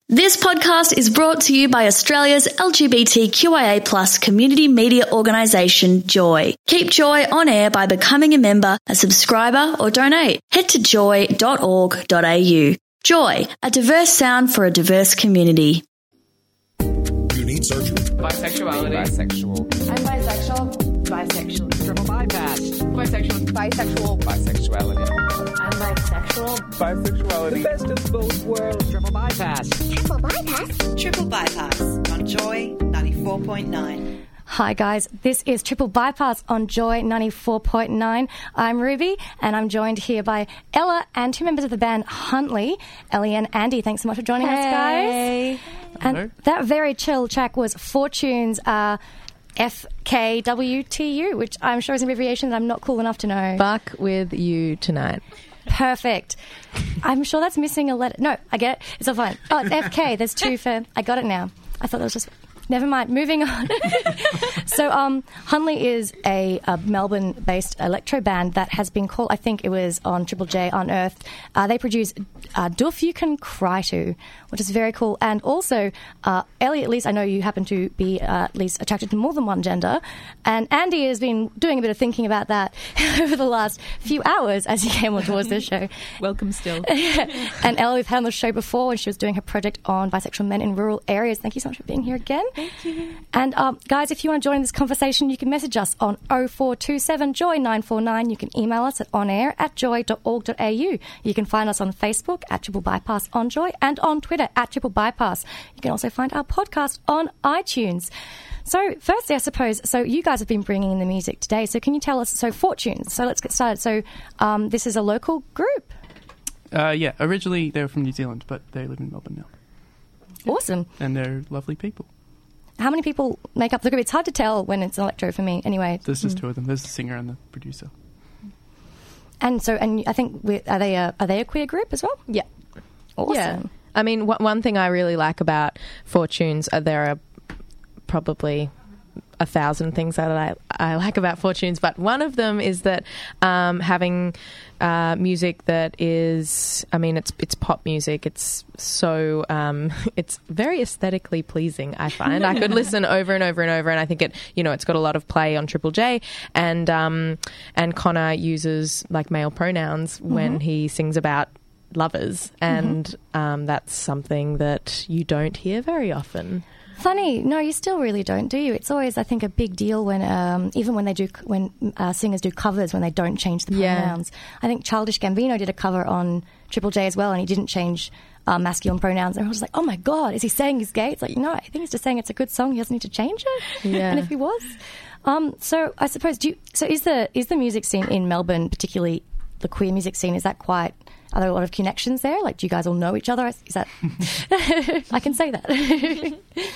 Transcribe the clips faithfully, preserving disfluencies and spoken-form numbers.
This podcast is brought to you by Australia's L G B T Q I A plus community media organisation, Joy. Keep Joy on air by becoming a member, a subscriber or donate. Head to joy dot org dot a u. Joy, a diverse sound for a diverse community. You need surgery. Bisexuality. Bisexual. I'm bisexual. Bisexual. Triple bypass. Bisexual. Bisexual. Bisexuality. I'm bisexual. Bisexuality. The best of both worlds. Triple bypass. Triple bypass. Triple Bypass on Joy ninety-four point nine. Hi guys, this is Triple Bypass on Joy ninety-four point nine. I'm Ruby and I'm joined here by Ella and two members of the band Huntley. Ellie and Andy, thanks so much for joining hey. us, guys. Hello. And that very chill track was Fortunes uh, F K W T U, which I'm sure is an abbreviation that I'm not cool enough to know. Fuck with you tonight. Perfect. I'm sure that's missing a letter. No, I get it. It's all fine. Oh, it's F K. There's two for... I got it now. I thought that was just... Never mind. Moving on. so, um, Huntley is a, a Melbourne-based electro band that has been called, I think it was on Triple J Unearthed. Uh, they produce uh, Doof You Can Cry To, which is very cool. And also, uh, Ellie, at least I know you happen to be uh, at least attracted to more than one gender. And Andy has been doing a bit of thinking about that over the last few hours as he came on towards this show. Welcome still. And Ellie, we've had on the show before when she was doing her project on bisexual men in rural areas. Thank you so much for being here again. Thank you. And um, guys, if you want to join this conversation, you can message us on oh four two seven joy nine four nine. You can email us at onair at joy dot org dot a u. You can find us on Facebook at Triple Bypass on Joy and on Twitter at Triple Bypass. You can also find our podcast on iTunes. So firstly, I suppose, so you guys have been bringing in the music today. So can you tell us, so Fortunes, so let's get started. So um, this is a local group. Uh, yeah, originally they were from New Zealand, but they live in Melbourne now. Awesome. And they're lovely people. How many people make up the group? It's hard to tell when it's electro for me. Anyway, There's just mm. two of them. There's the singer and the producer. And so, and I think we're, are they a, are they a queer group as well? Yeah. Awesome. Yeah. I mean, w- one thing I really like about Fortunes, uh, there are probably a thousand things that I, I like about Fortunes, but one of them is that um, having uh, music that is, I mean, it's it's pop music. It's so, um, it's very aesthetically pleasing, I find. I could listen over and over and over, and I think it, you know, it's got a lot of play on Triple J, and um, and Connor uses like male pronouns mm-hmm. when he sings about lovers, and mm-hmm. um, that's something that you don't hear very often. Funny, no, you still really don't, do you? It's always, I think, a big deal when, um, even when they do, when uh, singers do covers, when they don't change the pronouns. Yeah. I think Childish Gambino did a cover on Triple J as well, and he didn't change uh, masculine pronouns. And I was like, oh my God, is he saying he's gay? It's like, no, I think he's just saying it's a good song. He doesn't need to change it. Yeah. And if he was, um, so I suppose, do you, so is the is the music scene in Melbourne, particularly the queer music scene, is that quite? Are there a lot of connections there? Like, do you guys all know each other? Is that? I can say that.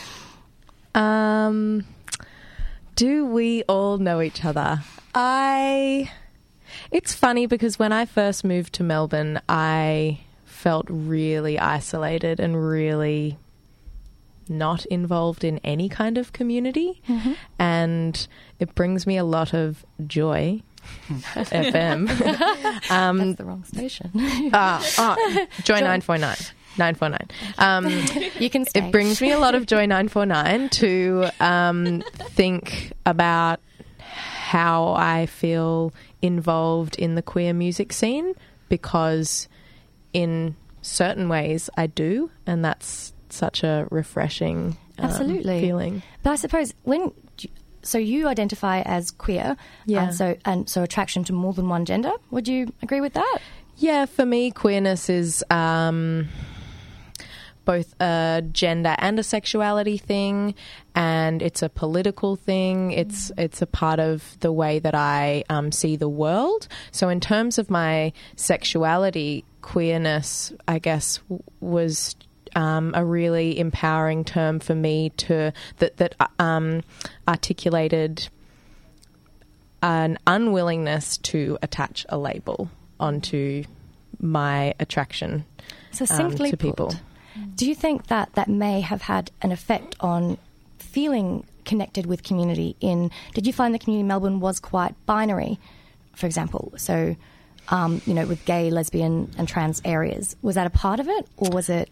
um, do we all know each other? I. It's funny because when I first moved to Melbourne, I felt really isolated and really not involved in any kind of community, mm-hmm. and it brings me a lot of joy. F M. um, That's the wrong station. uh, uh, Joy nine four nine. nine four nine. Um, you can stay. It brings me a lot of joy nine four nine to um, think about how I feel involved in the queer music scene, because in certain ways I do, and that's such a refreshing um, Absolutely. feeling. But I suppose when... So you identify as queer, yeah. and so and so attraction to more than one gender. Would you agree with that? Yeah, for me, queerness is um, both a gender and a sexuality thing, and it's a political thing. It's mm. it's a part of the way that I um, see the world. So in terms of my sexuality, queerness, I guess, w- was... Um, a really empowering term for me to that that um, articulated an unwillingness to attach a label onto my attraction so simply um, to put, people. Do you think that that may have had an effect on feeling connected with community? In did you find the community in Melbourne was quite binary, for example? So, um, you know, with gay, lesbian, and trans areas, was that a part of it, or was it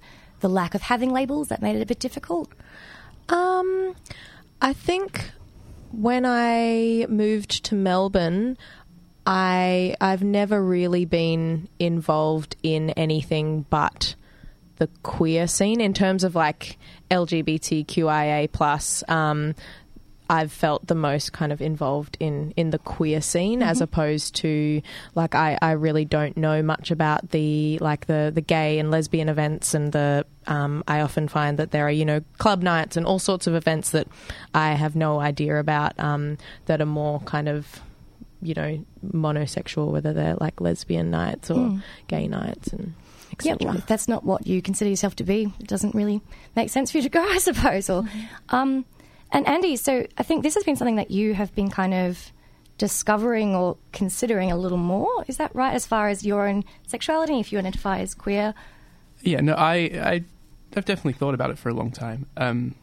the lack of having labels that made it a bit difficult? Um, I think when I moved to Melbourne, I I've never really been involved in anything but the queer scene in terms of like L G B T Q I A plus. Um, I've felt the most kind of involved in, in the queer scene mm-hmm. as opposed to like I, I really don't know much about the like the, the gay and lesbian events and the um, I often find that there are, you know, club nights and all sorts of events that I have no idea about um, that are more kind of, you know, monosexual, whether they're like lesbian nights or mm. gay nights and et cetera. Yeah, well, if that's not what you consider yourself to be, it doesn't really make sense for you to go, I suppose. Or mm-hmm. um And Andy, so I think this has been something that you have been kind of discovering or considering a little more. Is that right, as far as your own sexuality, if you identify as queer? Yeah, no, I, I, I've definitely thought about it for a long time. Um,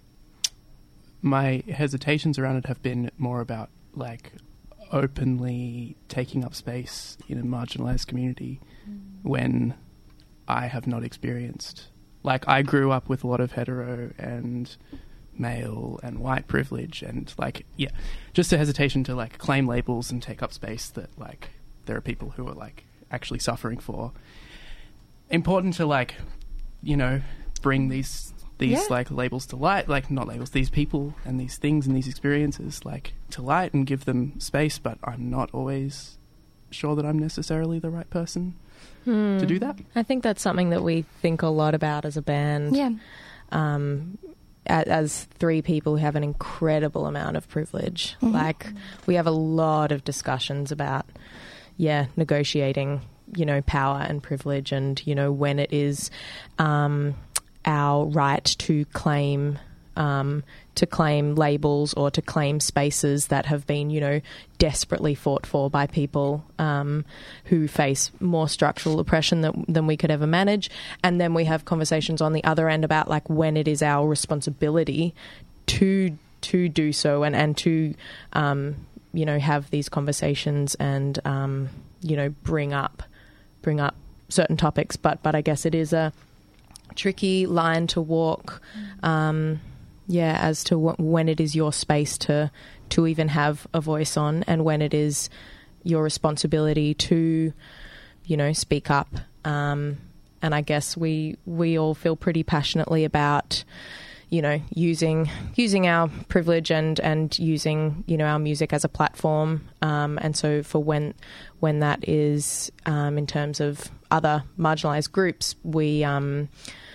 my hesitations around it have been more about, like, openly taking up space in a marginalised community mm. when I have not experienced. Like, I grew up with a lot of hetero and male and white privilege and like yeah just a hesitation to like claim labels and take up space that like there are people who are like actually suffering for. Important to like you know bring these these yeah. like labels to light, like not labels, these people and these things and these experiences like to light and give them space, but I'm not always sure that I'm necessarily the right person hmm. to do that. I think that's something that we think a lot about as a band. Yeah. Um as three people who have an incredible amount of privilege. Mm-hmm. Like, we have a lot of discussions about, yeah, negotiating, you know, power and privilege and, you know, when it is um, our right to claim um, to claim labels or to claim spaces that have been, you know, desperately fought for by people um, who face more structural oppression than, than we could ever manage. And then we have conversations on the other end about like when it is our responsibility to to do so and, and to, um, you know, have these conversations and, um, you know, bring up bring up certain topics. But, but I guess it is a tricky line to walk, um yeah, as to wh- when it is your space to to even have a voice on and when it is your responsibility to, you know, speak up. Um, and I guess we we all feel pretty passionately about, you know, using using our privilege and, and using, you know, our music as a platform. Um, and so for when when that is um, in terms of other marginalised groups, we um,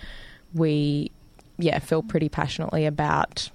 we yeah, feel pretty passionately about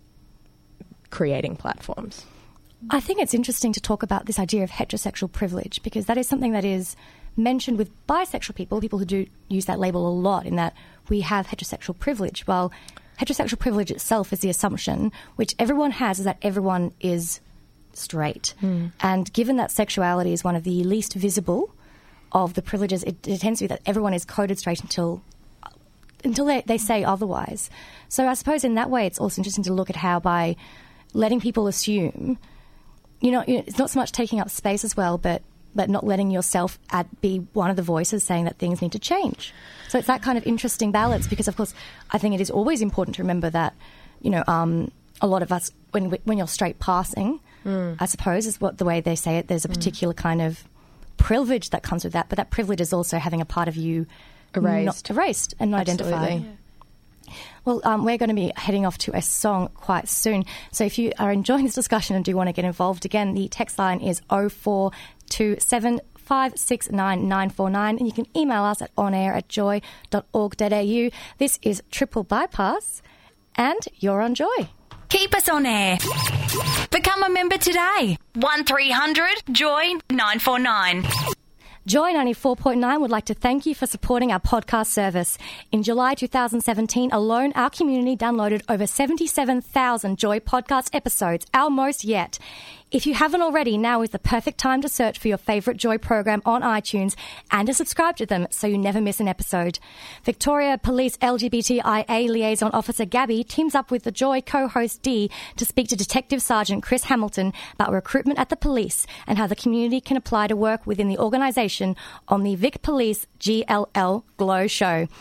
creating platforms. I think it's interesting to talk about this idea of heterosexual privilege because that is something that is mentioned with bisexual people, people who do use that label a lot, in that we have heterosexual privilege. Well, heterosexual privilege itself is the assumption, which everyone has, is that everyone is straight. Mm. And given that sexuality is one of the least visible of the privileges, it, it tends to be that everyone is coded straight until until they, they say otherwise. So I suppose in that way it's also interesting to look at how by letting people assume, you know, it's not so much taking up space as well, but but not letting yourself add, be one of the voices saying that things need to change. So it's that kind of interesting balance because, of course, I think it is always important to remember that, you know, um, a lot of us, when when you're straight passing, mm. I suppose is what the way they say it, there's a particular mm. kind of privilege that comes with that, but that privilege is also having a part of you erased, not erased and not Absolutely. identified. Yeah. Well, um, we're going to be heading off to a song quite soon. So if you are enjoying this discussion and do want to get involved, again, the text line is oh four two seven, five six nine, nine four nine, and you can email us at onair at joy dot org dot a u. This is Triple Bypass, and you're on Joy. Keep us on air. Become a member today. one three hundred joy nine four nine. Joy ninety-four point nine would like to thank you for supporting our podcast service. In July two thousand seventeen alone, our community downloaded over seventy-seven thousand Joy podcast episodes, our most yet. If you haven't already, now is the perfect time to search for your favourite Joy program on iTunes and to subscribe to them so you never miss an episode. Victoria Police L G B T I A Liaison Officer Gabby teams up with the Joy co-host Dee to speak to Detective Sergeant Chris Hamilton about recruitment at the police and how the community can apply to work within the organisation on the Vic Police G L L Glow show.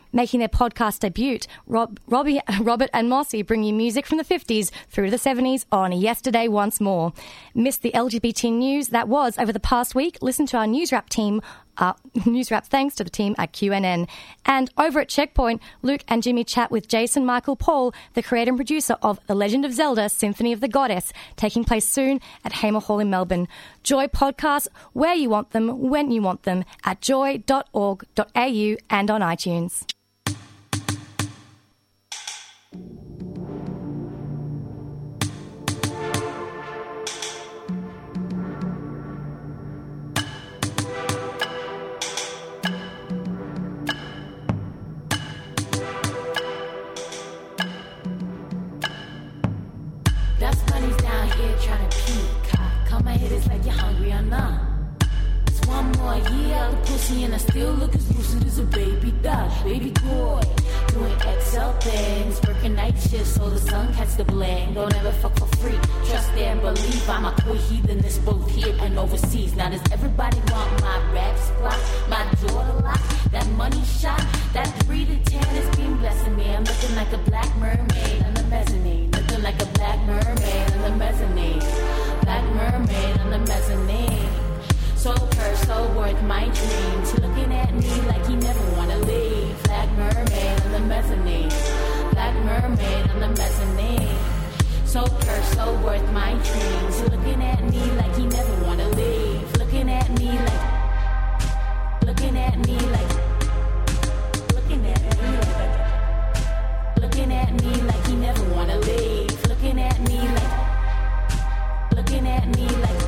Making their podcast debut, Rob, Robbie, Robert and Mossy bring you music from the fifties through to the seventies on Yesterday Once More. Missed the L G B T news that was over the past week? Listen to our News Wrap team, uh, News Wrap thanks to the team at Q N N. And over at Checkpoint, Luke and Jimmy chat with Jason Michael Paul, the creator and producer of The Legend of Zelda Symphony of the Goddess, taking place soon at Hamer Hall in Melbourne. Joy podcasts where you want them, when you want them, at joy dot org dot a u and on iTunes. Dust bunnies down here trying to peacock. Come and hit us like you're hungry or not. It's one more year out the pussy and I still look as lucid as a baby duck. Baby boy, doing X L things, working night shifts so the sun catch the bling. Don't ever fuck for free, trust and believe. I'm a queer heathenist both here and overseas. Now does everybody want my rap spot, my daughter lock, that money shot, that three to ten is being blessing me. I'm looking like a black mermaid on the mezzanine, looking like a black mermaid on the mezzanine, black mermaid on the mezzanine. So cursed, so worth my dreams. He looking at me like he never wanna leave. Black mermaid on the mezzanine, black mermaid on the mezzanine. So cursed, so worth my dreams. He looking at me like he never wanna leave. Looking at me like, looking at me like, looking at me like, looking at me like he never wanna leave. Looking at me like, looking at me like.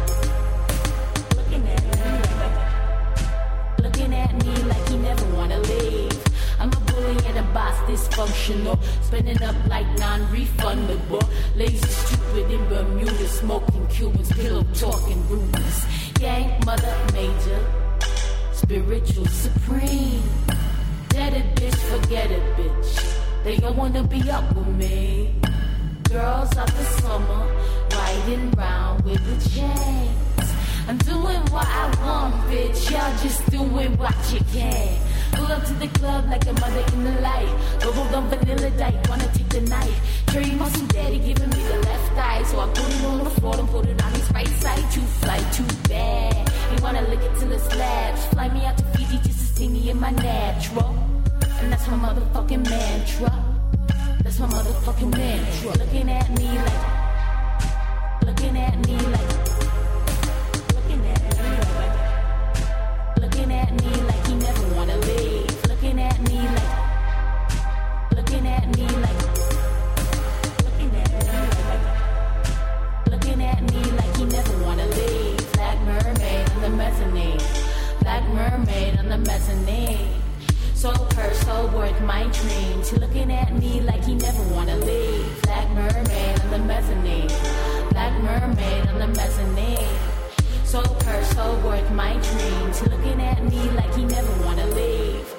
Looking at me like he never wanna leave. I'm a bully and a boss, dysfunctional. Spending up like non-refundable. Lazy, stupid in Bermuda, smoking Cubans, pillow talking rumors. Gang, mother, major, spiritual supreme. Dead a bitch, forget it, bitch. They all wanna be up with me. Girls of the summer, riding round with the chains. I'm doing what I want, bitch. Y'all just doing what you can. Pull up to the club like a mother in the light. Bubble gum vanilla dyke, wanna take the night. Carry muscle daddy giving me the left eye. So I put it on the floor and put it on his right side. Too fly, too bad. He wanna lick it till it slabs. Fly me out to Fiji just to see me in my natural. And that's my motherfucking mantra. That's my motherfucking mantra. Looking at me like, looking at me like. Looking at me like he never wanna leave. Looking at me like, looking at me like, looking at me like, looking at me like he never wanna leave. Black mermaid on the mezzanine, black mermaid on the mezzanine. So cursed, so worth my dreams. He looking at me like he never wanna leave. Black mermaid on the mezzanine, black mermaid on the mezzanine. So cursed, so worth my dreams. He looking at me like he never wanna leave.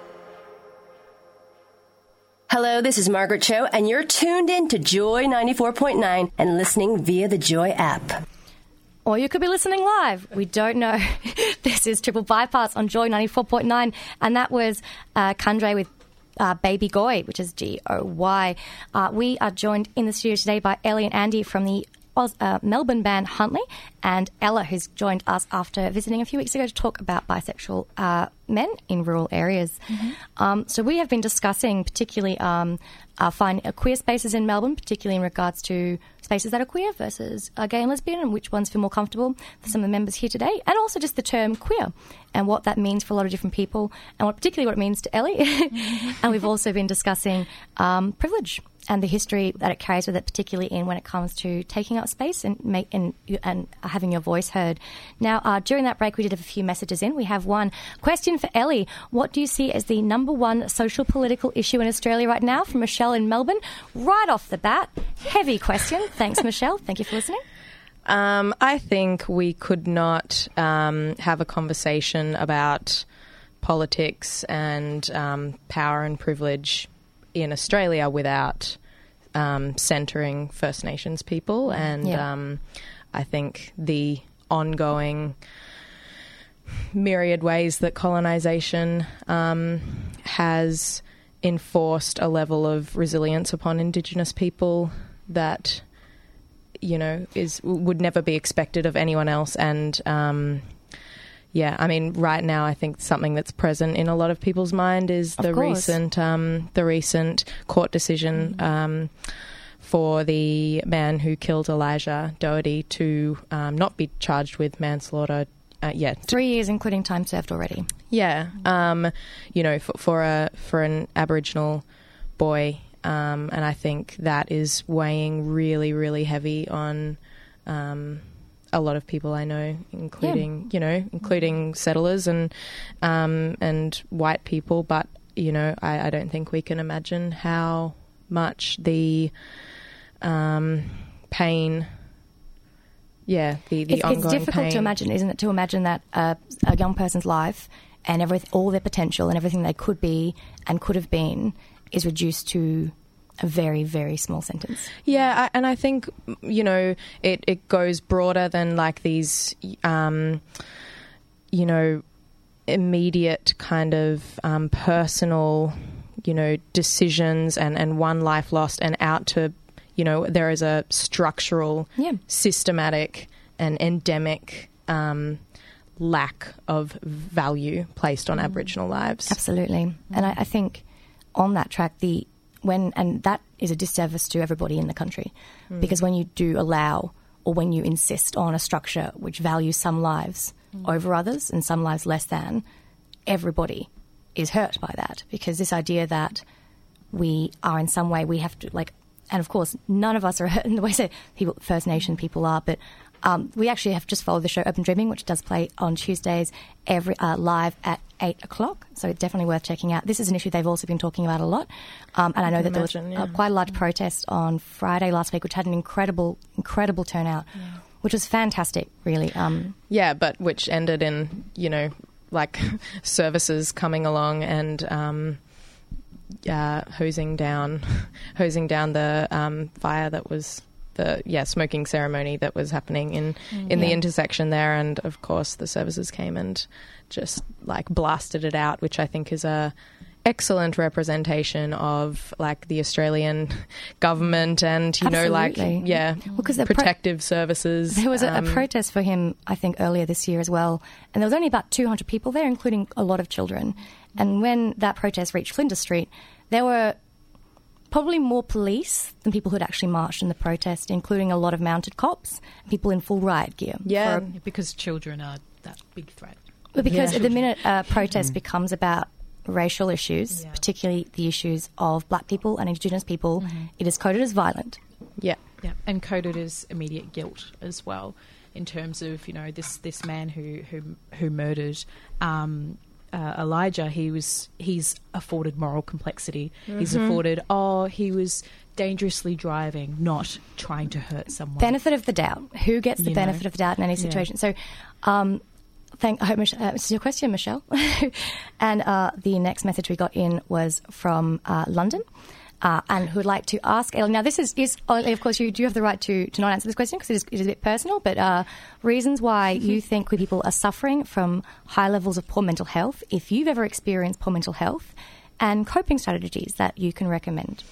Hello, this is Margaret Cho, and you're tuned in to Joy ninety-four point nine and listening via the Joy app. Or you could be listening live. We don't know. This is Triple Bypass on Joy ninety-four point nine, and that was uh, Kandre with Uh, Baby Goy, which is G O Y. Uh, we are joined in the studio today by Ellie and Andy from the Oz, uh, Melbourne band Huntley, and Ella, who's joined us after visiting a few weeks ago to talk about bisexual uh, men in rural areas. Mm-hmm. Um, so we have been discussing particularly um, uh, finding uh, queer spaces in Melbourne, particularly in regards to spaces that are queer versus uh, gay and lesbian, and which ones feel more comfortable for some of the members here today, and also just the term queer and what that means for a lot of different people, and what, particularly what it means to Ellie. Mm-hmm. And we've also been discussing um, privilege and the history that it carries with it, particularly in when it comes to taking up space and make, and, and having your voice heard. Now, uh, during that break, we did have a few messages in. We have one question for Ellie. What do you see as the number one social political issue in Australia right now? From Michelle in Melbourne. Right off the bat, heavy question. Thanks, Michelle. Thank you for listening. Um, I think we could not um, have a conversation about politics and um, power and privilege in Australia without um, centering First Nations people. And yeah. um, I think the ongoing myriad ways that colonisation um, has enforced a level of resilience upon Indigenous people that, you know, is would never be expected of anyone else. And um, yeah, I mean, right now, I think something that's present in a lot of people's mind is Of the course. recent um, the recent court decision um, for the man who killed Elijah Doherty to um, not be charged with manslaughter. Uh, yeah, Three years, including time served already. yeah, um, you know, for, for a for an Aboriginal boy, um, and I think that is weighing really, really heavy on um, a lot of people I know, including you know, including settlers and um, and white people. But you know, I, I don't think we can imagine how much the um, pain. Yeah, the, the It's, ongoing it's difficult pain. to imagine, isn't it, to imagine that uh, a young person's life and every, all their potential and everything they could be and could have been is reduced to a very, very small sentence. Yeah, I, and I think, you know, it, it goes broader than like these, um, you know, immediate kind of um, personal, you know, decisions and, and one life lost and out to, you know, there is a structural, Yeah. systematic and endemic um, lack of value placed on Aboriginal lives. Absolutely. And I, I think on that track, the when and that is a disservice to everybody in the country, because when you do allow or when you insist on a structure which values some lives over others and some lives less than, everybody is hurt by that, because this idea that we are in some way, we have to like, and of course none of us are hurt in the way that people, First Nation people are, but Um, we actually have just followed the show Open Dreaming, which does play on Tuesdays every uh, live at eight o'clock. So it's definitely worth checking out. This is an issue they've also been talking about a lot. Um, and I know can that imagine, there was yeah. uh, quite a large protest on Friday last week, which had an incredible, incredible turnout, which was fantastic, really. Um, Yeah, but which ended in, you know, like services coming along and um, uh, hosing down, hosing down the um, fire that was the yeah smoking ceremony that was happening in in the Yeah. intersection there, and of course the services came and just like blasted it out, which I think is a excellent representation of like the Australian government and you know Absolutely. like yeah Because the pro- protective services. There was a, um, a protest for him, I think, earlier this year as well, and there was only about two hundred people there, including a lot of children. And when that protest reached Flinders Street, there were probably more police than people who had actually marched in the protest, including a lot of mounted cops, people in full riot gear. Yeah. For- Because children are that big threat. but because Yeah. at the minute a protest becomes about racial issues, Yeah. particularly the issues of black people and Indigenous people, it is coded as violent. yeah. Yeah, and coded as immediate guilt as well, in terms of you know this this man who who who murdered um, uh, Elijah. He was he's afforded moral complexity. He's afforded oh he was dangerously driving, not trying to hurt someone. Benefit of the doubt. Who gets the You know. benefit of the doubt in any Yeah. situation? So, um, thank. I hope Mich- uh, this is your question, Michelle. And uh, the next message we got in was from uh, London. Uh, and who would like to ask Ellie. Now, this is, is of course, you do have the right to, to not answer this question because it is, it is a bit personal, but uh, reasons why you think queer people are suffering from high levels of poor mental health, if you've ever experienced poor mental health, and coping strategies that you can recommend.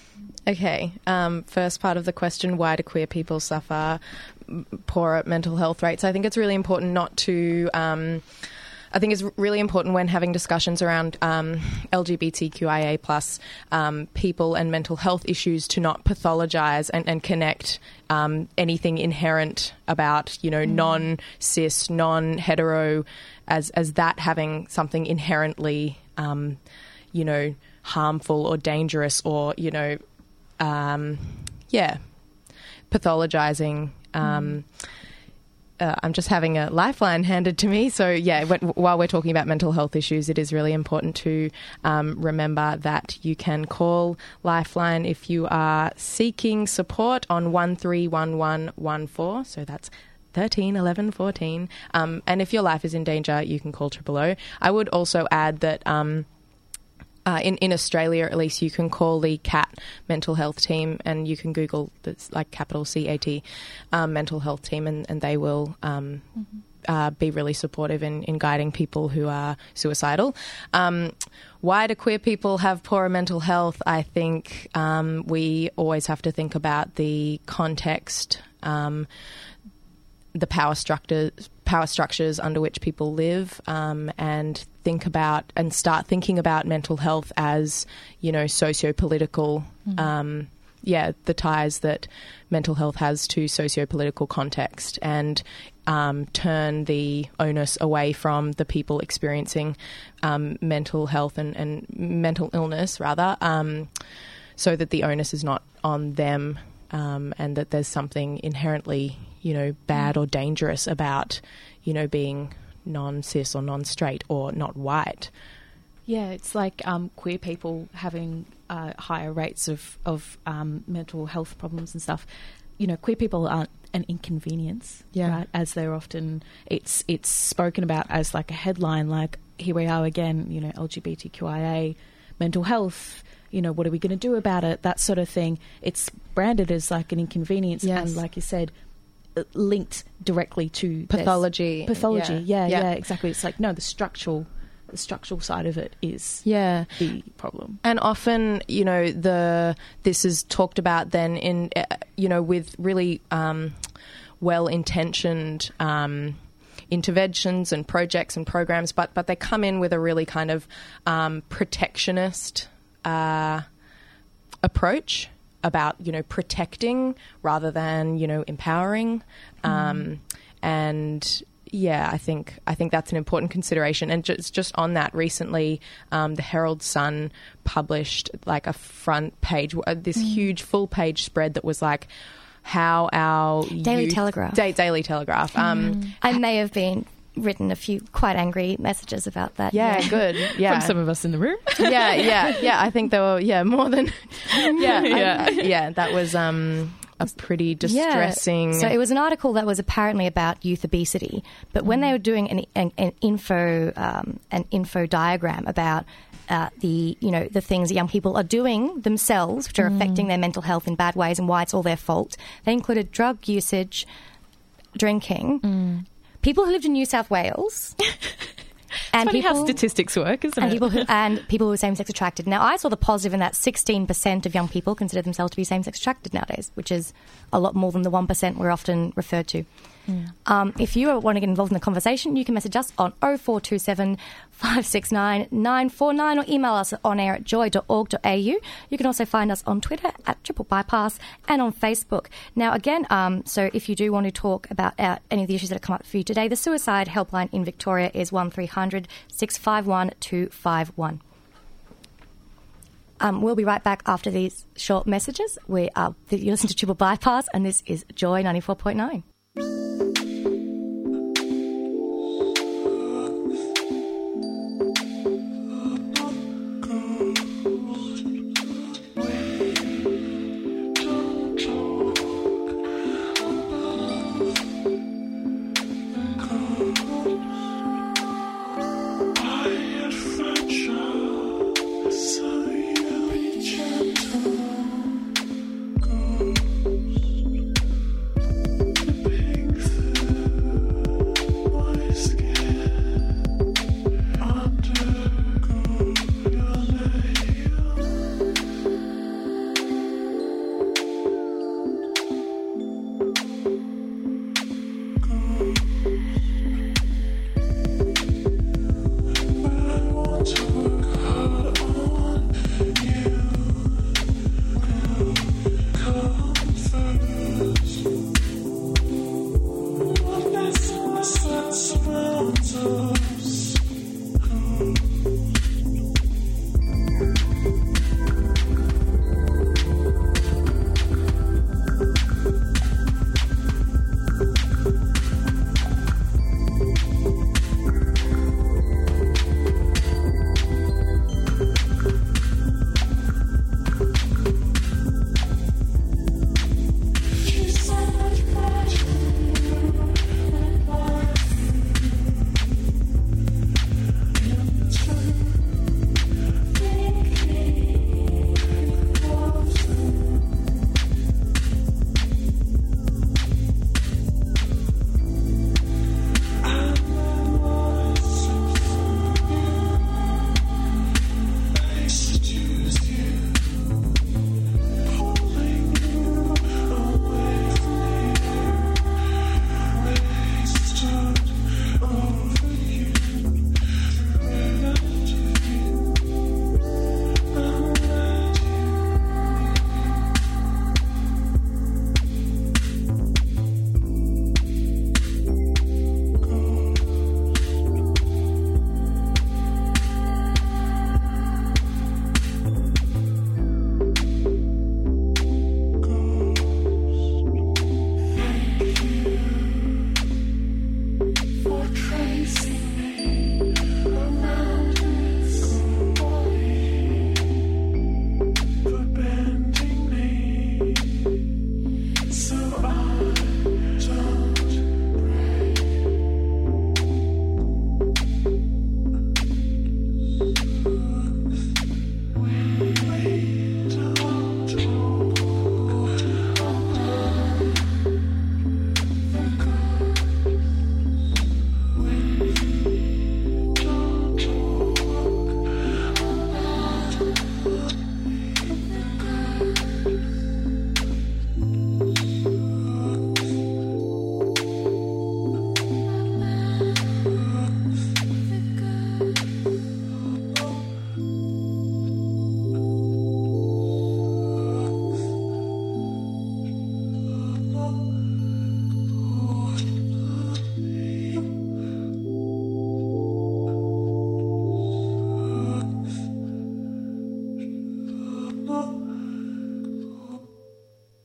Okay. Um, first part of the question, why do queer people suffer m- poorer mental health rates? I think it's really important not to... Um, I think it's really important when having discussions around um, L G B T Q I A plus um, people and mental health issues to not pathologise and, and connect um, anything inherent about, you know, non-cis, non-hetero as, as that having something inherently, um, you know, harmful or dangerous or, you know, um, yeah, pathologising. Um, Uh, I'm just having a lifeline handed to me. So, yeah, when, while we're talking about mental health issues, it is really important to um, remember that you can call Lifeline if you are seeking support on one three one one one four. So that's thirteen eleven fourteen. Um, and if your life is in danger, you can call Triple O. I would also add that... Um, Uh, in, in Australia, at least, you can call the C A T mental health team and you can Google, that's like capital C A T, um, mental health team, and, and they will um, uh, be really supportive in, in guiding people who are suicidal. Um, why do queer people have poorer mental health? I think um, we always have to think about the context, um, the power structure, power structures under which people live, um, and think about and start thinking about mental health as, you know, socio-political. Mm-hmm. Um, yeah, the ties that mental health has to socio-political context, and um, turn the onus away from the people experiencing um, mental health and, and mental illness, rather, um, so that the onus is not on them, um, and that there's something inherently, you know, bad or dangerous about, you know, being non-cis or non-straight or not white. Yeah, it's like um, queer people having uh, higher rates of, of um, mental health problems and stuff. You know, queer people aren't an inconvenience, yeah. right? As they're often, it's it's spoken about as like a headline, like, here we are again, you know, L G B T Q I A, mental health, you know, what are we going to do about it? That sort of thing. It's branded as like an inconvenience, yes. and like you said, linked directly to pathology. Pathology, yeah. Yeah, yeah, yeah, exactly. It's like, no, the structural... the structural side of it is yeah. the problem. And often, you know, the this is talked about then in, uh, you know, with really um, well-intentioned um, interventions and projects and programs, but, but they come in with a really kind of um, protectionist uh, approach about, you know, protecting rather than, you know, empowering. Mm. Um, and... Yeah, I think I think that's an important consideration. And just just on that, recently, um, the Herald Sun published like a front page, uh, this mm. huge full page spread that was like how our Daily youth, Telegraph, da- Daily Telegraph. Mm. Um, I may have been written a few quite angry messages about that. Yeah, yeah. good. Yeah, from some of us in the room. yeah, yeah, yeah. I think there were yeah more than yeah, yeah, I, yeah. That was. Um, a pretty distressing... Yeah. So it was an article that was apparently about youth obesity, but when they were doing an, an, an info um, an info diagram about uh, the you know the things that young people are doing themselves, which are mm. affecting their mental health in bad ways, and why it's all their fault, they included drug usage, drinking, mm. people who lived in New South Wales. And funny people, how statistics work, isn't and it? People who, and people who are same-sex attracted. Now, I saw the positive in that sixteen percent of young people consider themselves to be same-sex attracted nowadays, which is a lot more than the one percent we're often referred to. Mm. Um, if you want to get involved in the conversation, you can message us on oh four two seven, five six nine, nine four nine or email us at onair at joy dot org dot a u. You can also find us on Twitter at Triple Bypass and on Facebook. Now, again, um, so if you do want to talk about uh, any of the issues that have come up for you today, the suicide helpline in Victoria is one three hundred, six five one, two five one. Um, we'll be right back after these short messages. We are, you listen to Triple Bypass, and this is Joy ninety-four point nine.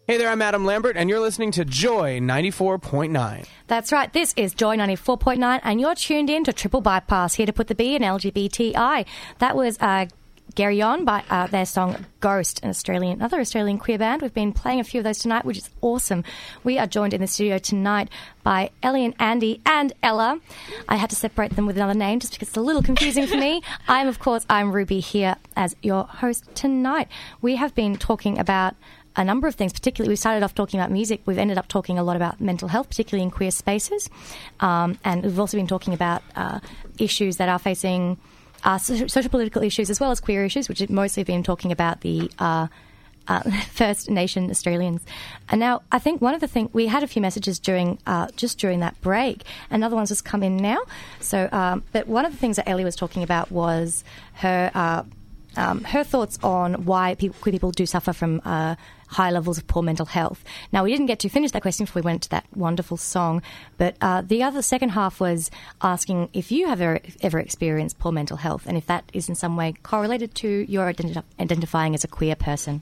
Hey there, I'm Adam Lambert, and you're listening to Joy ninety-four point nine. That's right. This is Joy ninety-four point nine, and you're tuned in to Triple Bypass, here to put the B in L G B T I. That was uh, Gary On by uh, their song Ghost, an Australian, another Australian queer band. We've been playing a few of those tonight, which is awesome. We are joined in the studio tonight by Ellie and Andy and Ella. I had to separate them with another name just because it's a little confusing for me. I'm, of course, I'm Ruby here as your host tonight. We have been talking about a number of things, particularly we started off talking about music. We've ended up talking a lot about mental health, particularly in queer spaces. Um, and we've also been talking about uh, issues that are facing uh, so- social political issues as well as queer issues, which have mostly been talking about the uh, uh, First Nation Australians. And now I think one of the things, we had a few messages during uh, just during that break, and other ones just come in now. So, um, but one of the things that Ellie was talking about was her uh, um, her thoughts on why people, queer people do suffer from uh, high levels of poor mental health. Now, we didn't get to finish that question before we went to that wonderful song, but uh, the other second half was asking if you have ever, ever experienced poor mental health and if that is in some way correlated to your identi- identifying as a queer person.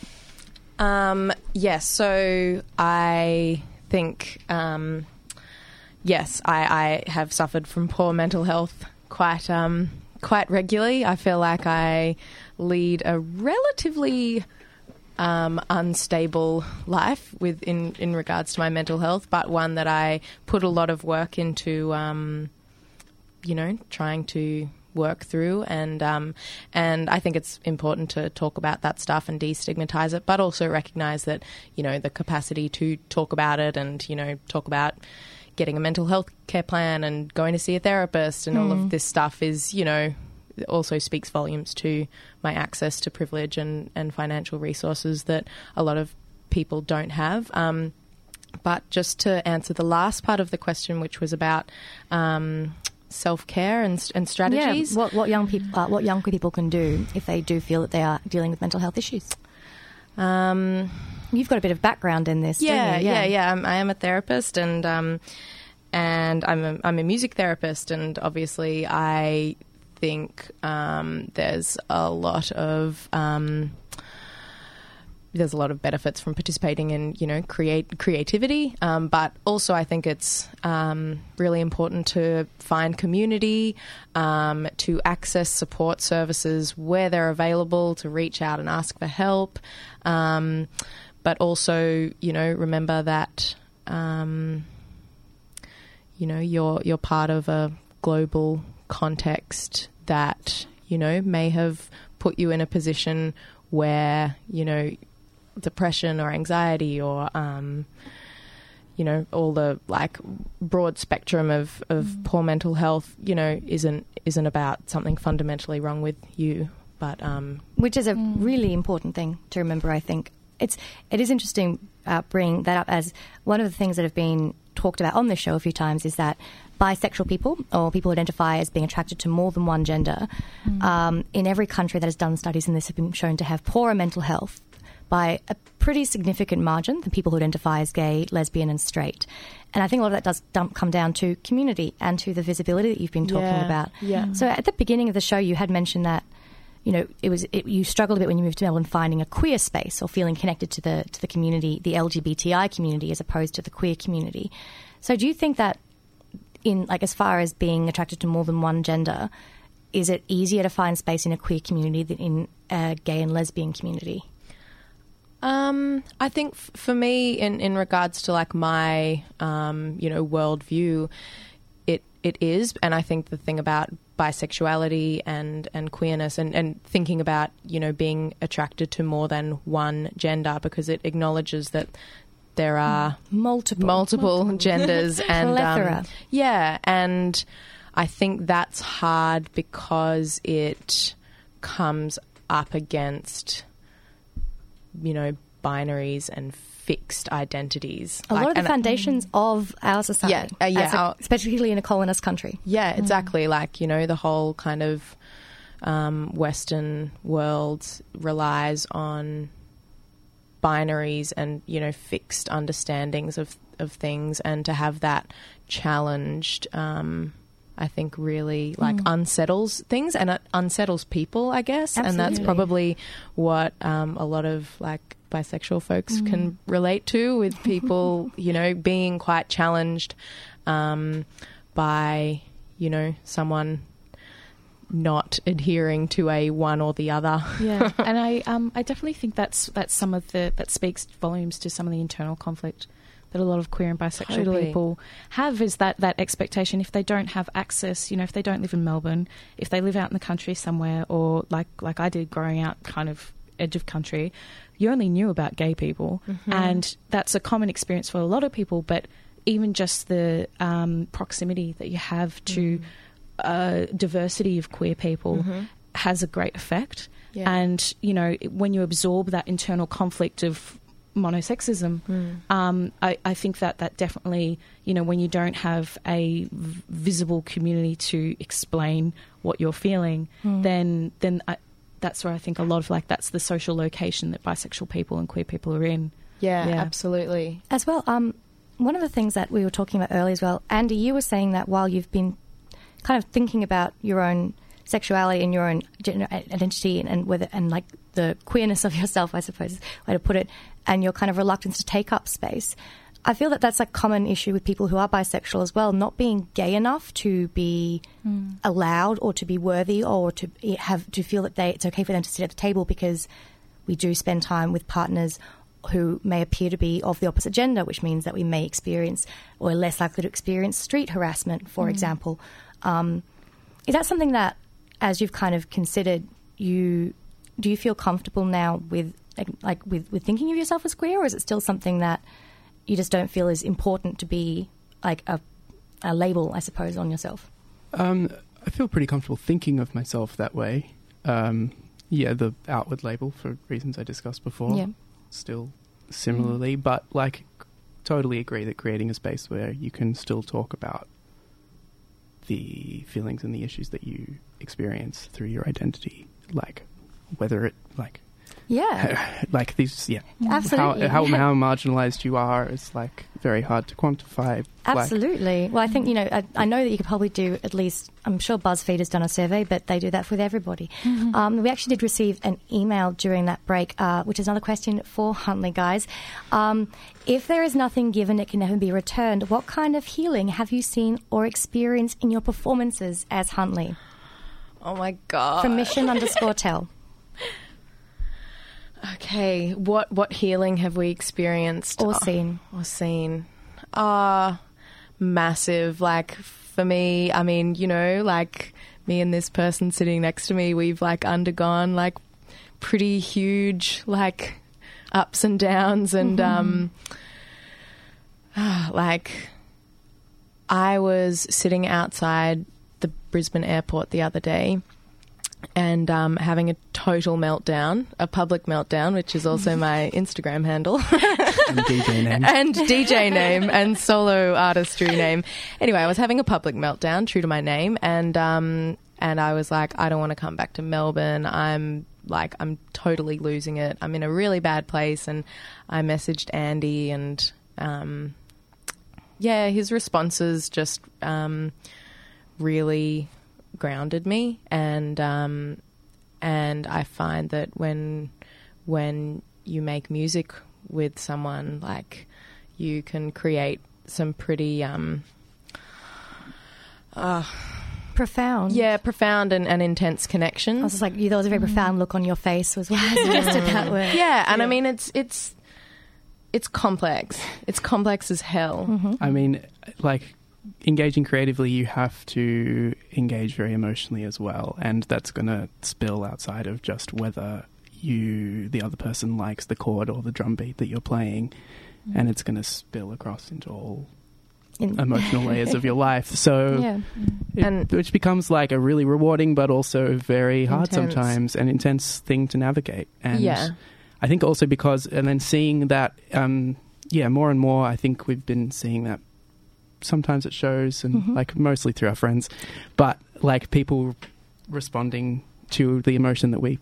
Um, yes, so I think, um, yes, I, I have suffered from poor mental health quite um, quite regularly. I feel like I lead a relatively Um, unstable life with in, in regards to my mental health, but one that I put a lot of work into, um, you know, trying to work through, and um, and I think it's important to talk about that stuff and destigmatize it, but also recognize that, you know, the capacity to talk about it and, you know, talk about getting a mental health care plan and going to see a therapist and mm. all of this stuff is, you know, also speaks volumes to my access to privilege and, and financial resources that a lot of people don't have. Um, but just to answer the last part of the question, which was about um, self-care and, and strategies. Yeah, what, what young people, uh, what young people can do if they do feel that they are dealing with mental health issues. Um, You've got a bit of background in this, yeah, don't you? Yeah, yeah, yeah. I'm, I am a therapist, and um, and I'm a, I'm a music therapist, and obviously I think um, there's a lot of um, there's a lot of benefits from participating in, you know, create creativity, um, but also I think it's um, really important to find community, um, to access support services where they're available, to reach out and ask for help, um, but also, you know, remember that um, you know you're you're part of a global context that, you know, may have put you in a position where, you know, depression or anxiety or, um, you know, all the like broad spectrum of, of mm. poor mental health, you know, isn't isn't about something fundamentally wrong with you, but um, which is a mm. really important thing to remember. I think it's it is interesting uh, bringing that up, as one of the things that have been talked about on this show a few times is that bisexual people, or people who identify as being attracted to more than one gender, mm. um, in every country that has done studies in this have been shown to have poorer mental health by a pretty significant margin than people who identify as gay, lesbian and straight. And I think a lot of that does dump, come down to community and to the visibility that you've been talking yeah. about. Yeah. So at the beginning of the show you had mentioned that, you know, it was it, you struggled a bit when you moved to Melbourne finding a queer space or feeling connected to the to the community, the L G B T I community, as opposed to the queer community. So do you think that, in like as far as being attracted to more than one gender, is it easier to find space in a queer community than in a gay and lesbian community? Um, I think f- for me, in, in regards to like my um, you know worldview, it it is, and I think the thing about bisexuality and, and queerness and, and thinking about, you know, being attracted to more than one gender, because it acknowledges that there are multiple multiple, multiple. genders and plethora. Um, yeah, and I think that's hard because it comes up against, you know, binaries and fixed identities. A like, lot of the and foundations I, of our society, yeah, uh, yeah, a, our, especially in a colonist country. Yeah, exactly. Mm. Like, you know, the whole kind of um, Western world relies on binaries and, you know, fixed understandings of, of things, and to have that challenged, um, I think really like mm. unsettles things and it unsettles people, I guess. Absolutely. And that's probably what um, a lot of like bisexual folks mm. can relate to, with people, you know, being quite challenged um, by, you know, someone not adhering to a one or the other. Yeah, and I um I definitely think that's that's some of the that speaks volumes to some of the internal conflict that a lot of queer and bisexual Totally. people have, is that that expectation, if they don't have access, you know, if they don't live in Melbourne, if they live out in the country somewhere, or like like I did growing out kind of edge of country, you only knew about gay people, Mhm. and that's a common experience for a lot of people. But even just the um, proximity that you have to Mm. uh, diversity of queer people Mhm. has a great effect. Yeah. And, you know, when you absorb that internal conflict of monosexism, Mm. um, I, I think that that definitely, you know, when you don't have a v- visible community to explain what you're feeling, Mm. then then I, that's where I think a lot of, like, that's the social location that bisexual people and queer people are in. Yeah, Yeah. absolutely. As well, um, one of the things that we were talking about earlier as well, Andy, you were saying that while you've been kind of thinking about your own sexuality and your own gender identity and, and whether and like the queerness of yourself, I suppose is the way to put it, and your kind of reluctance to take up space, I feel that that's a common issue with people who are bisexual as well, not being gay enough to be Mm. allowed or to be worthy or to be- have to feel that they it's okay for them to sit at the table, because we do spend time with partners who may appear to be of the opposite gender, which means that we may experience or are less likely to experience street harassment, for Mm. example. Um, is that something that, as you've kind of considered, you do you feel comfortable now with like, like with, with thinking of yourself as queer, or is it still something that you just don't feel is important to be like a, a label, I suppose, on yourself? Um, I feel pretty comfortable thinking of myself that way. Um, yeah, the outward label, for reasons I discussed before, Yeah. still similarly, but like totally agree that creating a space where you can still talk about the feelings and the issues that you experience through your identity, like whether it like Yeah. like these yeah Absolutely. how how, how marginalized you are is like very hard to quantify. Like, Absolutely. Well, I think, you know, I, I know that you could probably do at least, I'm sure BuzzFeed has done a survey, but they do that with everybody. Mhm. Um, we actually did receive an email during that break, uh, which is another question for Huntley, guys. Um, if there is nothing given, it can never be returned. What kind of healing have you seen or experienced in your performances as Huntley? Oh my God. From Mission underscore tell. Okay, what what healing have we experienced Or seen? Or seen? Ah, massive. Like for me, I mean, you know, like me and this person sitting next to me, we've like undergone like pretty huge like ups and downs, and um, like I was sitting outside the Brisbane airport the other day, and um, having a total meltdown, a public meltdown, which is also my Instagram handle. and D J name. And D J name and solo artistry name. Anyway, I was having a public meltdown, true to my name, and um, and I was like, I don't want to come back to Melbourne. I'm like, I'm totally losing it. I'm in a really bad place. And I messaged Andy, and um, yeah, his responses just um, really grounded me, and um, and I find that when when you make music with someone, like you can create some pretty um, uh, profound, yeah, profound and, and intense connections. I was just like, there was a very profound look on your face as well. I suggested that word. Yeah, and I mean it's it's it's complex. It's complex as hell. Mm-hmm. I mean, like, engaging creatively, you have to engage very emotionally as well, and that's going to spill outside of just whether you, the other person, likes the chord or the drum beat that you're playing, Mm-hmm. and it's going to spill across into all In- emotional layers of your life. So, Yeah. it, And- which becomes like a really rewarding but also very hard Intense. sometimes, an intense thing to navigate. And Yeah. I think also because, and then seeing that, um, yeah, more and more, I think we've been seeing that sometimes at shows and Mhm. like mostly through our friends, but like people responding to the emotion that we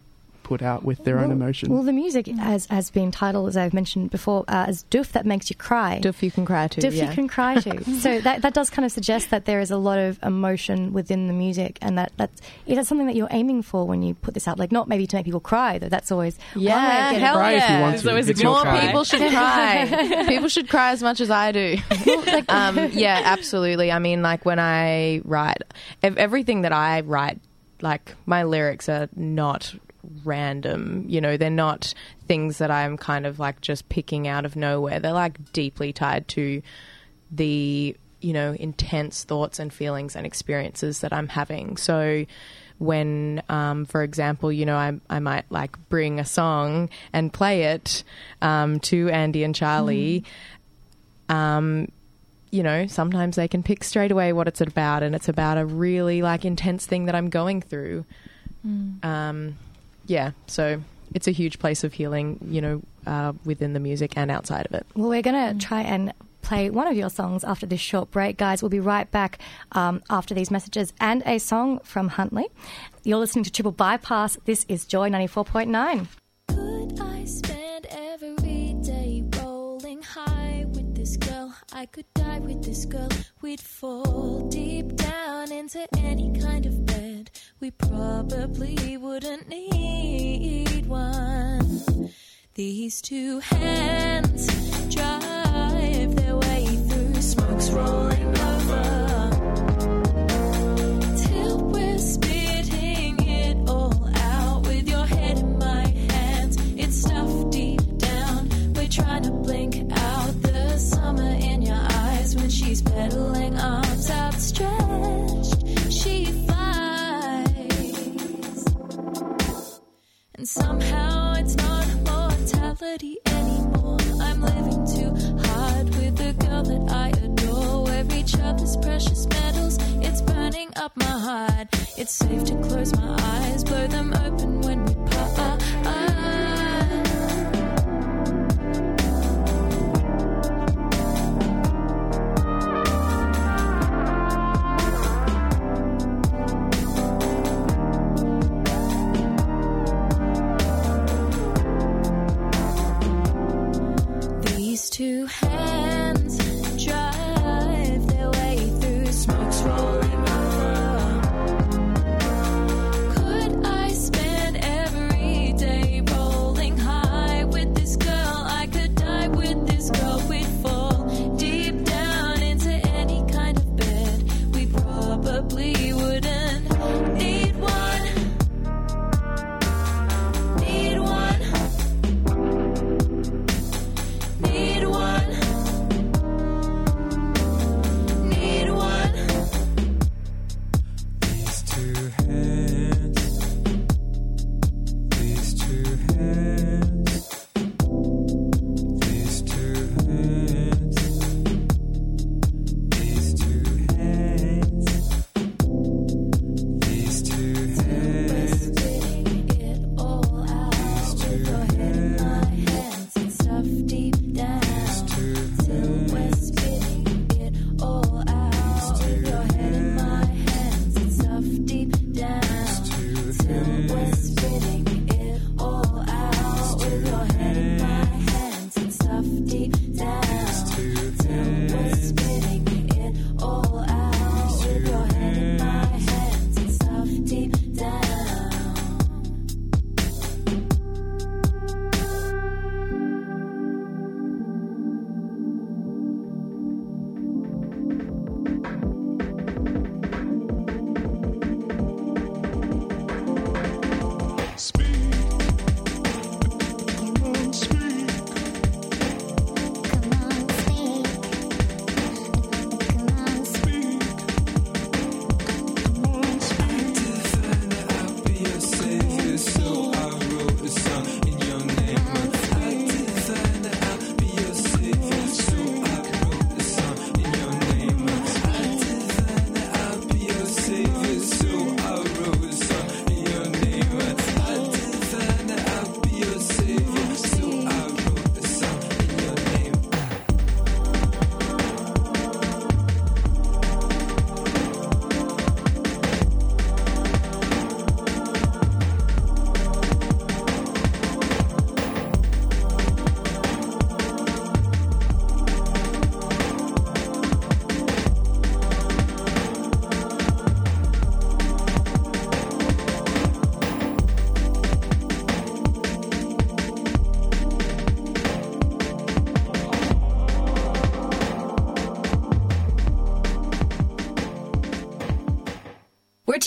put out with their own Well- emotion. Well, the music has, has been titled, as I've mentioned before, uh, as Doof That Makes You Cry. Doof You Can Cry To. Doof yeah. You Can Cry To. So that, that does kind of suggest that there is a lot of emotion within the music, and that that's, is that something that you're aiming for when you put this out? Like, not maybe to make people cry, though that's always one way of Yeah, getting hell Cry if you yeah. want There's to. always a It's your More cry. people should cry. People should cry as much as I do. um, yeah, absolutely. I mean, like when I write, ev- everything that I write, like my lyrics are not random. You know, they're not things that I'm kind of like just picking out of nowhere. They're like deeply tied to the, you know, intense thoughts and feelings and experiences that I'm having. So when, um, for example, you know, I, I might like bring a song and play it um, to Andy and Charlie, mm. um, you know, sometimes they can pick straight away what it's about, and it's about a really like intense thing that I'm going through. Mm. Um, yeah, so it's a huge place of healing, you know, uh, within the music and outside of it. Well, we're going to try and play one of your songs after this short break. Guys, we'll be right back um, after these messages and a song from Huntley. You're listening to Triple Bypass. This is Joy ninety-four point nine. Could I spend every day rolling high with this girl? I could die with this girl. We'd fall deep down into any kind of bed. We probably wouldn't need one. These two hands drive their way through smoke's rolling over till we're spitting it all out with your head in my hands. It's stuff deep down. We're trying to blink out the summer in your eyes when she's pedaling, arms outstretched. She flies, and somehow it's not mortality anymore. I'm living too hard with the girl that I adore. We're each other's precious metals. It's burning up my heart. It's safe to close my eyes, blow them open when we part. These two hands drive their way through smoke's rolling over. Could I spend every day rolling high with this girl? I could die with this girl. We'd fall deep down into any kind of bed. We probably wouldn't need one. Need one. Need one.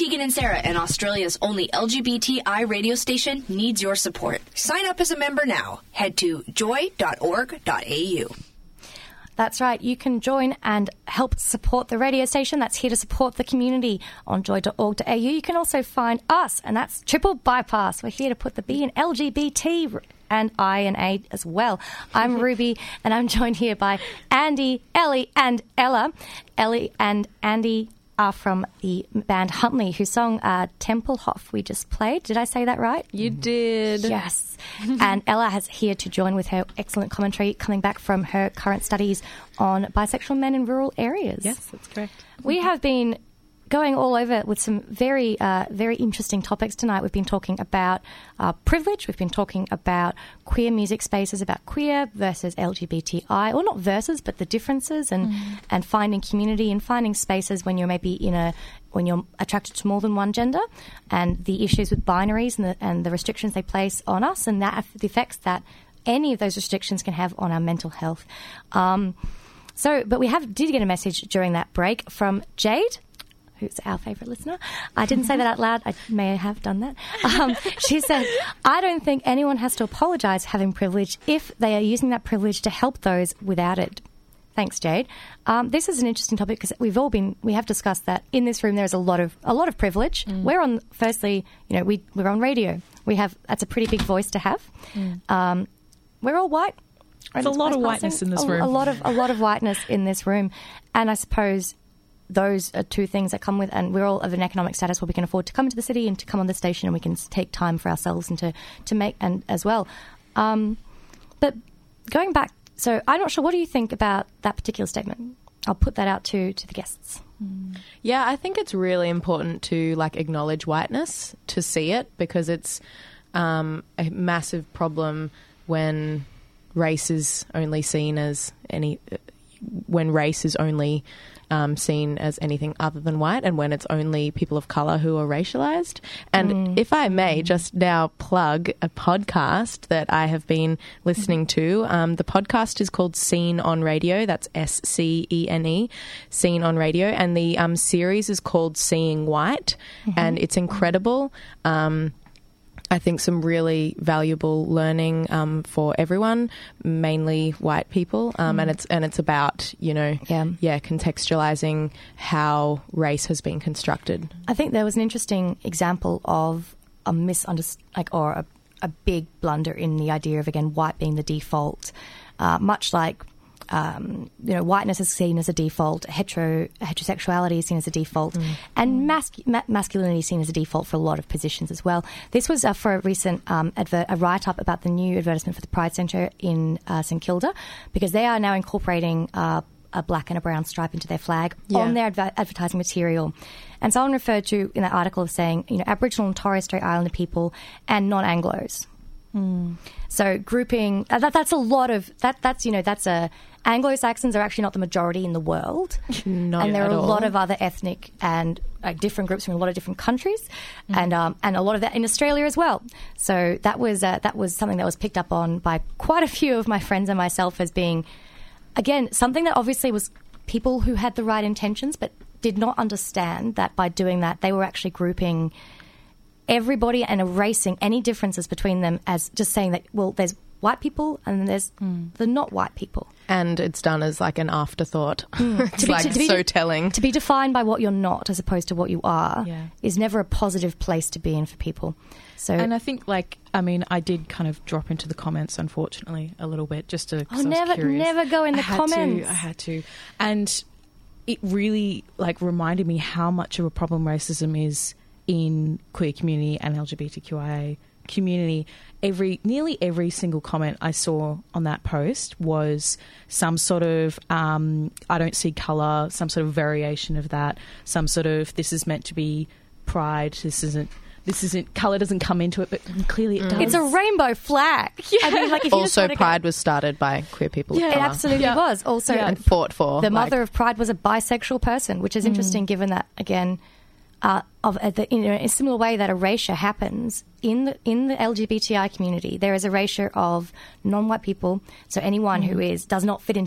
Tegan and Sarah and Australia's only L G B T I radio station needs your support. Sign up as a member now. Head to joy dot org dot a u. That's right. You can join and help support the radio station that's here to support the community on joy dot org dot a u. You can also find us, and that's Triple Bypass. We're here to put the B in L G B T and I and A as well. I'm Ruby, and I'm joined here by Andy, Ellie, and Ella. Ellie and Andy are from the band Huntley, whose song uh, Tempelhof we just played. Did I say that right? You did. Yes. And Ella is here to join with her excellent commentary coming back from her current studies on bisexual men in rural areas. Yes, that's correct. We have been going all over with some very, uh, very interesting topics tonight. We've been talking about uh, privilege. We've been talking about queer music spaces, about queer versus L G B T I, or not versus, but the differences, and Mm. and finding community and finding spaces when you're maybe in a when you're attracted to more than one gender, and the issues with binaries and the, and the restrictions they place on us, and that the effects that any of those restrictions can have on our mental health. Um, so, but we have did get a message during that break from Jade, who's our favourite listener. I didn't say that out loud. I may have done that. Um, she said, I don't think anyone has to apologise for having privilege if they are using that privilege to help those without it. Thanks, Jade. Um, this is an interesting topic because we've all been, we have discussed that in this room there's a lot of a lot of privilege. Mm. We're on, firstly, you know, we, we're on radio. We have, that's a pretty big voice to have. Mm. Um, we're all white. There's a lot of whiteness in this a, room. A lot of, a lot of whiteness in this room. And I suppose those are two things that come with, and we're all of an economic status where we can afford to come into the city and to come on the station, and we can take time for ourselves and to, to make, and as well. Um, but going back, so I'm not sure, what do you think about that particular statement? I'll put that out to, to the guests. Yeah, I think it's really important to like acknowledge whiteness, to see it, because it's um, a massive problem when race is only seen as any, when race is only Um, seen as anything other than white, and when it's only people of colour who are racialised. And Mm. if I may just now plug a podcast that I have been listening to. Um, the podcast is called Scene on Radio. That's S C E N E, Scene on Radio. And the um, series is called Seeing White, Mm-hmm. and it's incredible. Um, I think some really valuable learning um, for everyone, mainly white people, um, Mm. and it's and it's about you know Yeah. yeah contextualizing how race has been constructed. I think there was an interesting example of a misunderstanding, like, or a, a big blunder in the idea of, again, white being the default, uh, much like um, you know, whiteness is seen as a default, hetero heterosexuality is seen as a default, Mm. and mas- ma- masculinity is seen as a default for a lot of positions as well. This was uh, for a recent um, adver- a write-up about the new advertisement for the Pride Centre in uh, St Kilda, because they are now incorporating uh, a black and a brown stripe into their flag Yeah. on their adver- advertising material. And someone referred to in that article of saying, you know, Aboriginal and Torres Strait Islander people and non-Anglos. Mm. So grouping uh, that, that's a lot of that. That's you know that's a Anglo-Saxons are actually not the majority in the world, Not and there at are a all. lot of other ethnic and uh, different groups from a lot of different countries, Mm. and um, and a lot of that in Australia as well. So that was uh, that was something that was picked up on by quite a few of my friends and myself as being, again, something that obviously was people who had the right intentions but did not understand that by doing that they were actually grouping everybody and erasing any differences between them as just saying that, well, there's white people and then there's the not white people. And it's done as like an afterthought. It's To be- like to- to be- so telling. To be defined by what you're not as opposed to what you are Yeah. is never a positive place to be in for people. So, And I think, like, I mean, I did kind of drop into the comments, unfortunately, a little bit, just to. 'cause Oh, I was never- curious. never go in the I had comments. To, I had to, and it really like reminded me how much of a problem racism is in queer community and L G B T Q I A community. Every nearly every single comment I saw on that post was some sort of um, I don't see colour, some sort of variation of that, some sort of this is meant to be pride. This isn't. This isn't colour doesn't come into it, but clearly it does. it's a rainbow flag. I mean, like, if you just Also, wanna go- Pride was started by queer people of It colour. absolutely was. Also, and fought for. the like- mother of Pride was a bisexual person, which is interesting given that, again, uh, of uh, the, in a similar way that erasure happens in the, in the L G B T I community. There is erasure of non-white people, so anyone who is does not fit into what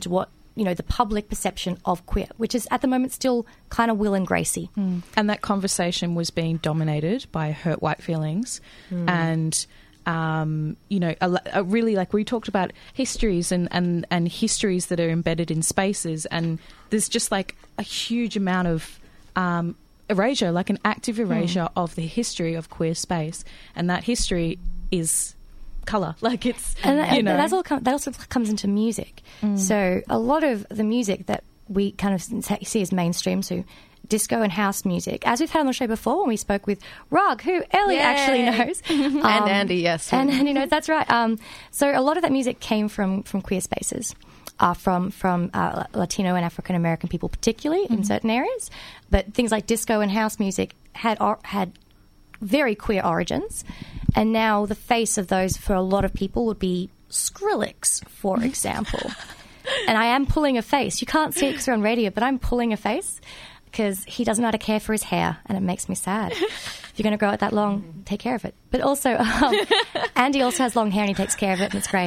you know, the public perception of queer, which is at the moment still kind of Will and Gracie. Mm. And that conversation was being dominated by hurt white feelings Mm. and, um, you know, a, a really, like we talked about histories and, and, and histories that are embedded in spaces, and there's just like a huge amount of um, erasure, like an active erasure Mm. of the history of queer space, and that history is colour. Like it's, And, you and know. that's all com- that also comes into music. Mm. So a lot of the music that we kind of see as mainstream, so disco and house music, as we've had on the show before when we spoke with Rog, who Ellie Yay. actually knows. And Um, Andy, yes. And Andy knows, that's right. Um, so a lot of that music came from, from queer spaces. Uh, from from uh, Latino and African American people, particularly in Mhm. certain areas, but things like disco and house music had or, had very queer origins, and now the face of those for a lot of people would be Skrillex, for example. And I am pulling a face. You can't see it because we're on radio, but I'm pulling a face because he doesn't know how to care for his hair, and it makes me sad. If you're going to grow it that long, take care of it. But also, um, Andy also has long hair and he takes care of it, and it's great.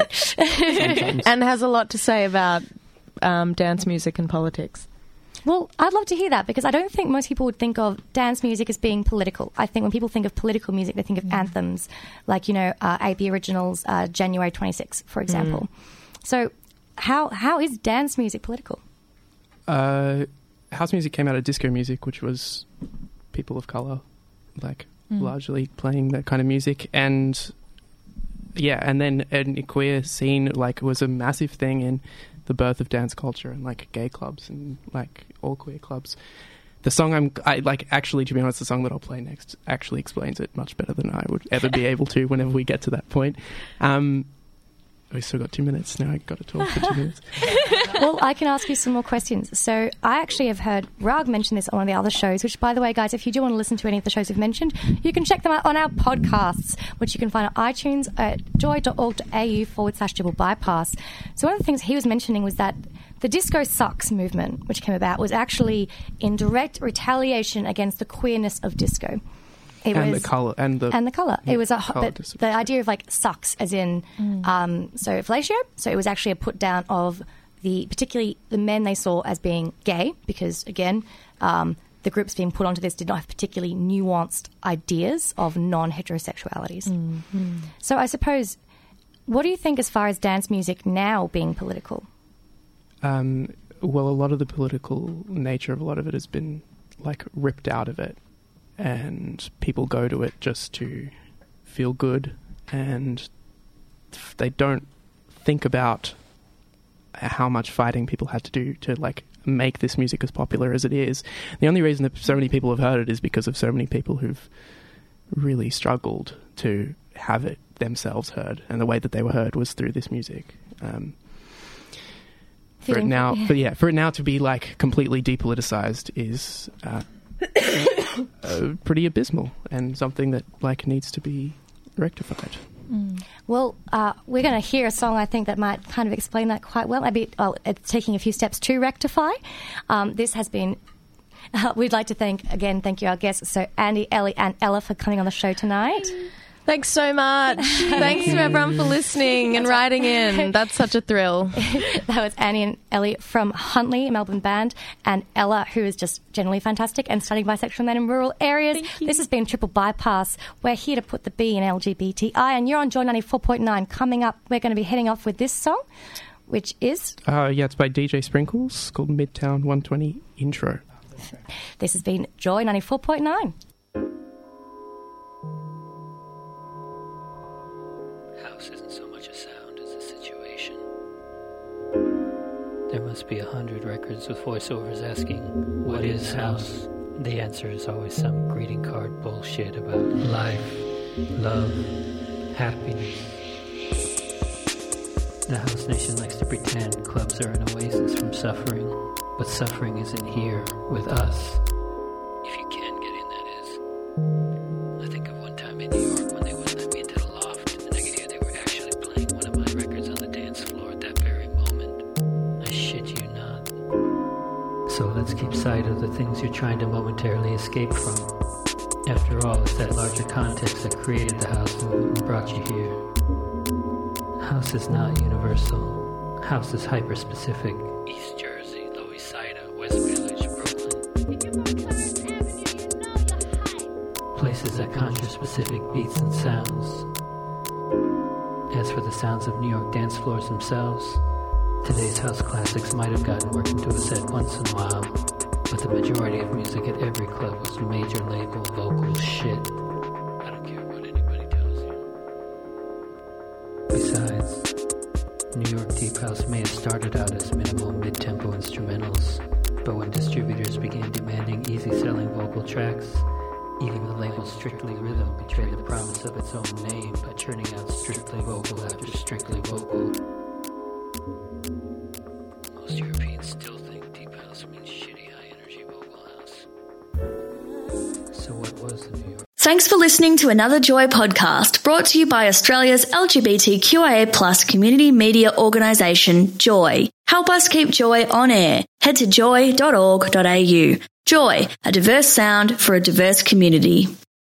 And has a lot to say about um, dance music and politics. Well, I'd love to hear that, because I don't think most people would think of dance music as being political. I think when people think of political music, they think of anthems, like, you know, uh, A B Originals, uh, January twenty-sixth, for example. Mm. So how how is dance music political? Uh, house music came out of disco music, which was people of colour, like Mm. largely playing that kind of music. And yeah, and then a queer scene like was a massive thing in the birth of dance culture and like gay clubs and like all queer clubs. The song I'm I like actually, to be honest, the song that I'll play next actually explains it much better than I would ever be able to whenever we get to that point. Um, we've still got two minutes now. I've got to talk for two minutes. Well, I can ask you some more questions. So I actually have heard Rag mention this on one of the other shows, which, by the way, guys, if you do want to listen to any of the shows we've mentioned, you can check them out on our podcasts, which you can find on iTunes at joy.org.au forward slash triple bypass. So one of the things he was mentioning was that the Disco Sucks movement, which came about, was actually in direct retaliation against the queerness of disco. It and was, the colour and the and the colour. yeah, it was a colour but the idea of like sucks, as in Mm. um, so fellatio. So it was actually a put down of the particularly the men they saw as being gay, because again, um, the groups being put onto this did not have particularly nuanced ideas of non-heterosexualities. Mm. So I suppose, what do you think as far as dance music now being political? Um, well, a lot of the political nature of a lot of it has been like ripped out of it, and people go to it just to feel good, and they don't think about how much fighting people had to do to like make this music as popular as it is. The only reason that so many people have heard it is because of so many people who've really struggled to have it themselves heard, and the way that they were heard was through this music. Um, for it Feeling- now, yeah. but yeah, for it now to be like completely depoliticized is uh, uh, pretty abysmal, and something that like needs to be rectified. Well, uh, we're going to hear a song, I think, that might kind of explain that quite well. Maybe oh, it's taking a few steps to rectify. Um, this has been... Uh, we'd like to thank, again, thank you, our guests, so Andy, Ellie and Ella, for coming on the show tonight. Thanks so much. Thanks to everyone for listening and writing in. That's such a thrill. That was Annie and Ellie from Huntley, a Melbourne band, and Ella, who is just generally fantastic and studying bisexual men in rural areas. This has been Triple Bypass. We're here to put the B in L G B T I, and you're on Joy ninety-four point nine. Coming up, we're going to be heading off with this song, which is... Uh, yeah, it's by D J Sprinkles, called Midtown one twenty Intro. This has been Joy ninety-four point nine. House isn't so much a sound as a situation. There must be a hundred records with voiceovers asking, what is house? The answer is always some greeting card bullshit about life, love, happiness. The house nation likes to pretend clubs are an oasis from suffering, but suffering isn't here with us. If you can get in, that is. I think of one time in New York when they wouldn't let me into the loft, and I could hear they were actually playing one of my records on the dance floor at that very moment. I shit you not. So let's keep sight of the things you're trying to momentarily escape from. After all, it's that larger context that created the house movement and brought you here. House is not universal. House is hyper-specific. East Jersey, Lower East Side, West Village, Brooklyn. Places that conjure specific beats and sounds. As for the sounds of New York dance floors themselves, today's house classics might have gotten work into a set once in a while, but the majority of music at every club was major label vocal shit. I don't care what anybody tells you. Besides, New York Deep House may have started out as minimal mid-tempo instrumentals, but when distributors began demanding easy-selling vocal tracks, even the label Strictly Rhythm betrayed the promise of its own name by churning out strictly vocal after strictly vocal. Most Europeans still think Deep House means shitty high-energy vocal house. So what was the New York? Thanks for listening to another Joy podcast brought to you by Australia's L G B T Q I A plus community media organisation, Joy. Help us keep Joy on air. Head to joy dot org dot a u. Joy, a diverse sound for a diverse community.